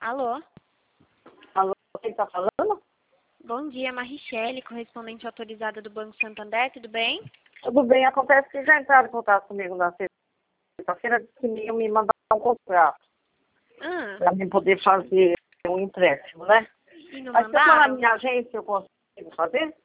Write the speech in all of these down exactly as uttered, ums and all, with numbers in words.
Alô? Alô, quem está falando? Bom dia, Marichele, correspondente autorizada do Banco Santander, tudo bem? Tudo bem, acontece que já entraram em contato comigo na sexta-feira, disse que iam me mandar um contrato Ah, para mim poder fazer um empréstimo, né? e não Mas se eu for na mandaram? minha agência, eu consigo fazer?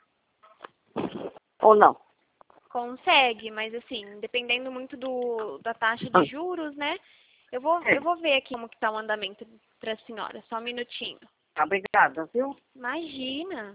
Ou não? Consegue, mas assim, dependendo muito do, da taxa Ah, de juros, né? Eu vou, é. eu vou ver aqui como que tá o andamento para a senhora, só um minutinho. Obrigada, viu? Imagina.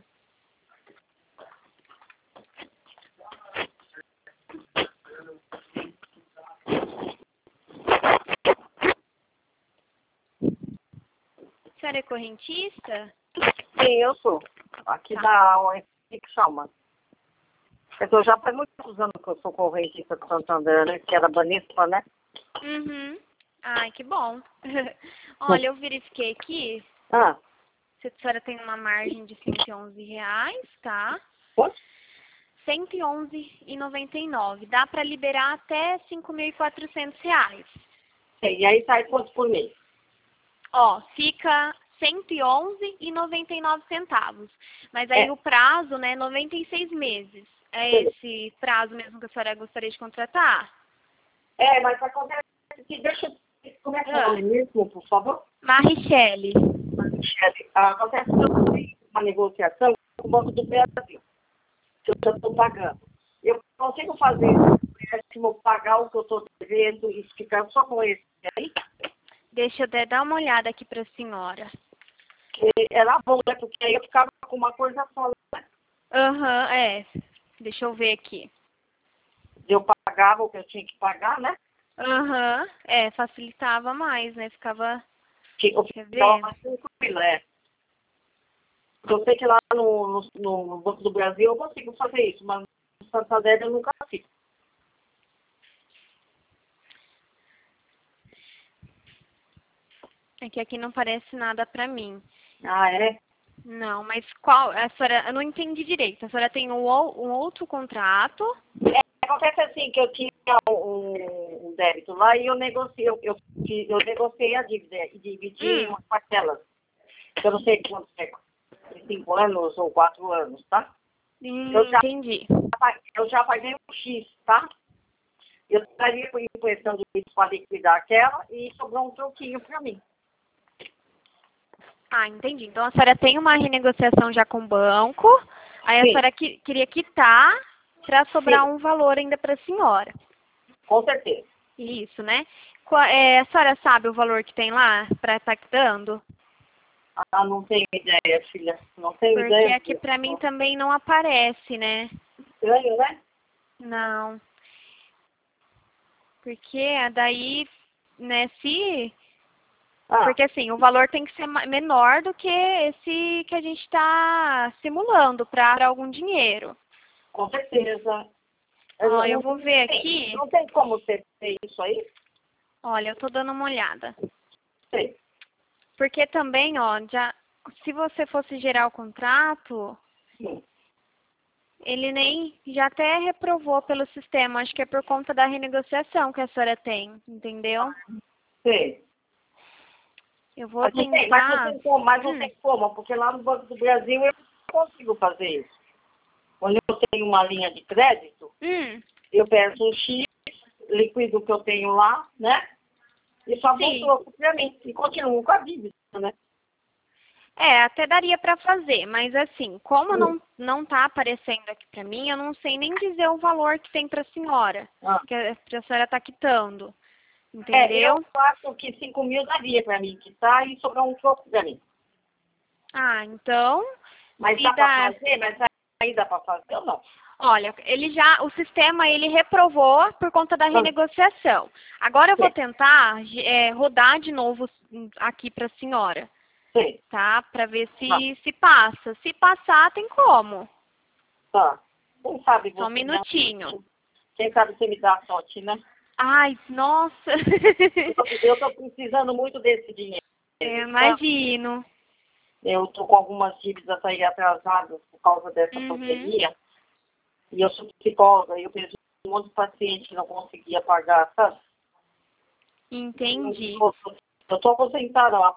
A senhora é correntista? Sim, eu sou. Aqui Tá. da O F que chama. Eu já faz muitos anos que eu sou correntista do Santander, né? Que era Banespa, né? Uhum. Ai, que bom. Olha, eu verifiquei aqui, Ah, se a senhora tem uma margem de cento e onze reais, tá? quanto? cento e onze reais e noventa e nove centavos. Dá para liberar até cinco mil e quatrocentos reais. E aí sai quanto por mês? Ó, fica cento e onze reais e noventa e nove centavos. Mas aí É, o prazo, né, noventa e seis meses. É esse prazo mesmo que a senhora gostaria de contratar? é, mas acontece que deixa eu... Como é que é o Ah, nome mesmo, por favor? Marichele. Michele, acontece que eu tenho uma negociação com o Banco do Brasil, que eu já estou pagando. Eu consigo fazer esse empréstimo, pagar o que eu estou devendo e ficar só com esse aí? Deixa eu até dar uma olhada aqui para a senhora. Que era bom, né? Porque aí eu ficava com uma coisa só, né? Aham, é. Deixa eu ver aqui. Eu pagava o que eu tinha que pagar, né? Aham, é, facilitava mais, né? Ficava, Que eu quer ficava ver? mais tranquila, é. Eu sei que lá no, no, no Banco do Brasil eu consigo fazer isso, mas no Santander eu nunca fiz. É que aqui não parece nada pra mim. Ah, é? Não, mas qual? A senhora, eu não entendi direito. A senhora tem um, ou- um outro contrato? Acontece assim, que eu tinha um, um débito lá e eu negociei, eu, eu, eu negociei a dívida e dividi em Hum, umas parcelas. Eu não sei quanto é, cinco anos ou quatro anos, tá? Eu hum, já, entendi. pa- eu já paguei um X, tá? Eu estaria emprestando isso para liquidar aquela e sobrou um troquinho para mim. Ah, entendi. Então a senhora tem uma renegociação já com o banco, aí a Sim, senhora que, queria quitar para sobrar sim, um valor ainda para a senhora. com certeza. Isso, né? Qua- é, a senhora sabe o valor que tem lá para estar quitando? Ah, não tenho ideia, filha. Não tenho Porque ideia aqui disso. para mim também não aparece, né? Estranho, né? Não. Porque daí, né, se... Ah, Porque assim, o valor tem que ser ma- menor do que esse que a gente está simulando para algum dinheiro. com certeza. Eu Ó, não, eu não, vou ver tem, aqui. não tem como você ter isso aí? Olha, eu tô dando uma olhada. Sei. Porque também, ó, já, se você fosse gerar o contrato, Sim. ele nem já até reprovou pelo sistema. Acho que é por conta da renegociação que a senhora tem, entendeu? Sei. Eu vou Mas não tem, mas não tentar. tem como, mas não Hum, tem como, porque lá no Banco do Brasil eu não consigo fazer isso. Quando eu tenho uma linha de crédito, hum, eu peço um X, liquido o que eu tenho lá, né? E só um sim. troco para mim. E continuo com a dívida, né? É, até daria para fazer, mas assim, como Hum. não não tá aparecendo aqui para mim, eu não sei nem dizer o valor que tem para a senhora, Ah. que a que a senhora tá quitando, É, eu entendeu? acho que cinco mil daria para mim quitar e sobrar um troco para mim. Ah, então, Mas se dá para dá, fazer? Mas aí dá para fazer ou não? olha, ele já, o sistema ele reprovou por conta da Ah, renegociação. Agora eu vou sei, tentar é, rodar de novo aqui para a senhora, sei. tá? Para ver Tá, se se passa. Se passar, tem como. tá. Quem sabe Só um você dá, minutinho. quem sabe você me dá a sorte, né? Ai, nossa. Eu estou precisando muito desse dinheiro, Eu tá? imagino. Eu estou com algumas dívidas aí atrasadas por causa dessa Uhum. pandemia. E eu sou psicóloga e eu vejo um monte de paciente que não conseguia pagar, sabe? Entendi. Eu estou aposentada, uma aposentadoria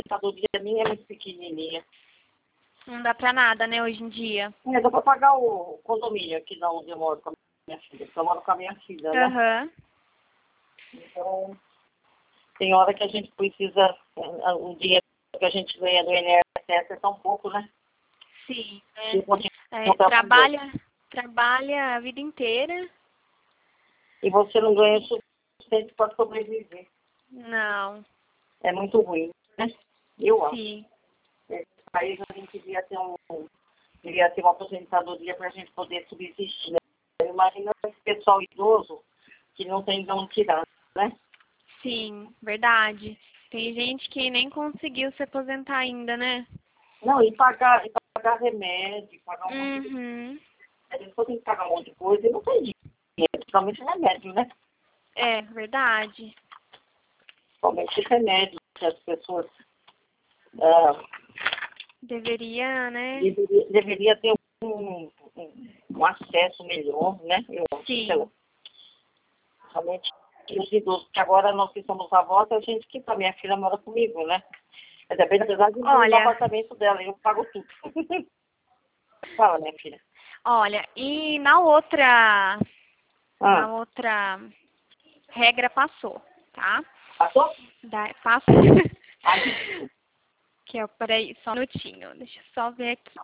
aposentadoria minha é muito pequenininha. Não dá pra nada, né, hoje em dia. É, dá pra pagar o condomínio aqui da onde eu moro com a minha filha. Porque eu moro com a minha filha, né? Aham. Uhum. Então, tem hora que a gente precisa, o dinheiro que a gente ganha do I N S S é tão pouco, né? Sim. É. É, trabalha, trabalha a vida inteira. E você não ganha o suficiente para sobreviver. Não. É muito ruim, né? Eu acho. Sim. Nesse país a gente devia ter, um, devia ter uma aposentadoria para a gente poder subsistir, né? Imagina esse pessoal idoso que não tem de onde tirar, né? Sim, verdade. Tem gente que nem conseguiu se aposentar ainda, né? Não, e pagar, e pagar remédio, pagar um monte de Uhum. coisa. A gente tem que pagar um monte de coisa e não tem dinheiro, principalmente remédio, né? É, verdade. Principalmente remédio, que as pessoas ah, Deveria, né? deveria, deveria ter um, um, um acesso melhor, né? Eu acho. Sim. Realmente, os idosos, porque agora nós que somos avós, a gente que a minha filha mora comigo, né? Mas é bem, apesar de Olha, no apartamento dela, eu pago tudo. Fala, minha filha. Olha, e na outra, Ah. na outra regra passou, tá? Passou? Da, passou. Ai. Que é, peraí, só um minutinho, deixa eu só ver aqui.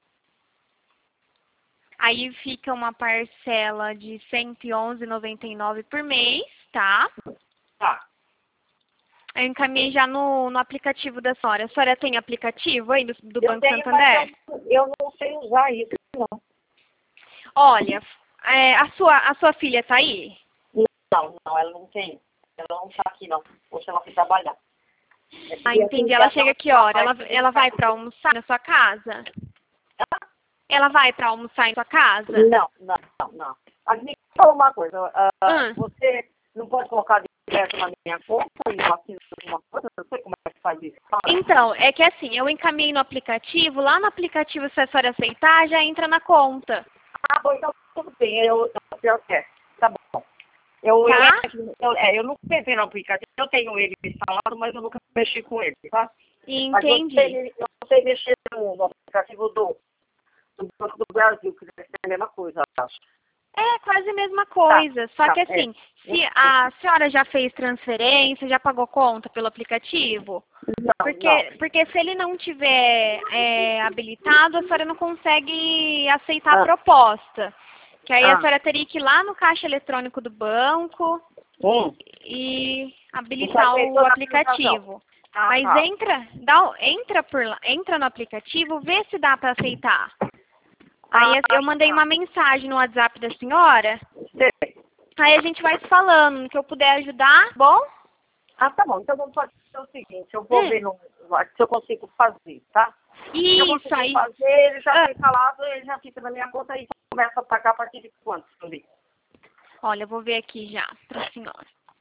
Aí fica uma parcela de cento e onze reais e noventa e nove centavos por mês, tá? Tá. Eu encaminhei já no, no aplicativo da senhora. A senhora tem aplicativo aí do, do Eu Banco tenho, Santander? mas eu, eu não sei usar isso, não. Olha, é, a, sua, a sua filha tá aí? Não, não, ela não tem. Ela não tá aqui, não. Hoje ela foi trabalhar. É Ah, entendi. Ela chega que hora? Ela, ela vai pra almoçar na sua casa? Ela vai pra almoçar em sua casa? Não, não, não, não. Aqui, me fala uma coisa. Uh, Hum. Você não pode colocar direto na minha conta e eu assino alguma coisa? Eu não sei como é que faz isso. Fala. Então, é que assim, eu encaminhei no aplicativo. Lá no aplicativo, se a senhora aceitar, já entra na conta. Ah, bom, então tudo bem. Eu, eu, eu, é, tá bom. Eu, Tá? eu, eu, é, eu nunca pensei no aplicativo. Eu tenho ele instalado, mas eu nunca mexi com ele, tá? Entendi. Mas eu sei, eu sei mexer no, no aplicativo do, do Banco do Brasil, que deve ser a mesma coisa, eu acho. É quase a mesma coisa. Tá, Só tá, que assim, é. se a senhora já fez transferência, já pagou conta pelo aplicativo? Não, Porque, não. porque se ele não tiver é, habilitado, a senhora não consegue aceitar Ah. a proposta. Que aí Ah. a senhora teria que ir lá no caixa eletrônico do banco Hum. e habilitar Isso o aplicativo. Ah, Mas tá. entra, dá, entra, por lá, entra no aplicativo, vê se dá para aceitar. Aí eu mandei uma mensagem no WhatsApp da senhora. Sei. Aí a gente vai se falando, no que eu puder ajudar, bom? Ah, tá bom. Então vamos fazer o seguinte, eu vou Hum. ver no, se eu consigo fazer, tá? Se eu Isso, consigo aí. fazer, ele já Ah. foi instalado, ele já fica na minha conta e começa a pagar a partir de quanto, Sueli? Olha, eu vou ver aqui já, pra senhora.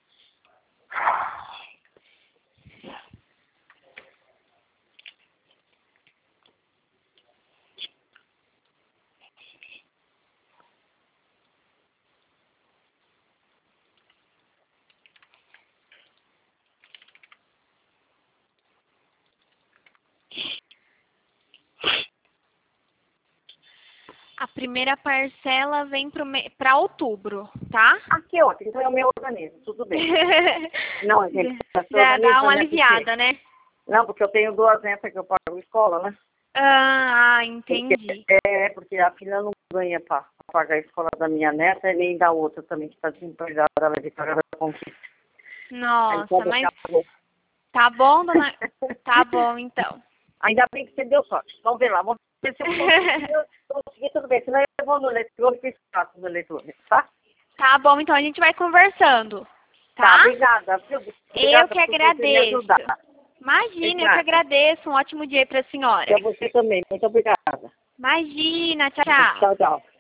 A primeira parcela vem para outubro, tá? Ah, que ótimo. Então é o meu organismo, tudo bem. Não, gente, Já dá uma aliviada, né? Não, porque eu tenho duas netas que eu pago escola, né? Ah, entendi. Porque, é, porque a filha não ganha para pagar a escola da minha neta e nem da outra também, que está desempregada, ela vai ter que pagar a conquista. Nossa, mas tá bom, dona? Tá bom, então. Ainda bem que você deu sorte. Vamos ver lá, vamos ver se eu conseguir, conseguir tudo bem. Senão eu vou no eletrônico e faço no eletrônico, tá? Tá bom, então a gente vai conversando, tá? Tá, obrigada. Viu? Obrigada eu que agradeço. Imagina, eu que agradeço. Um ótimo dia para a senhora. E a você também. Muito obrigada. Imagina, tchau, tchau. Tchau, tchau.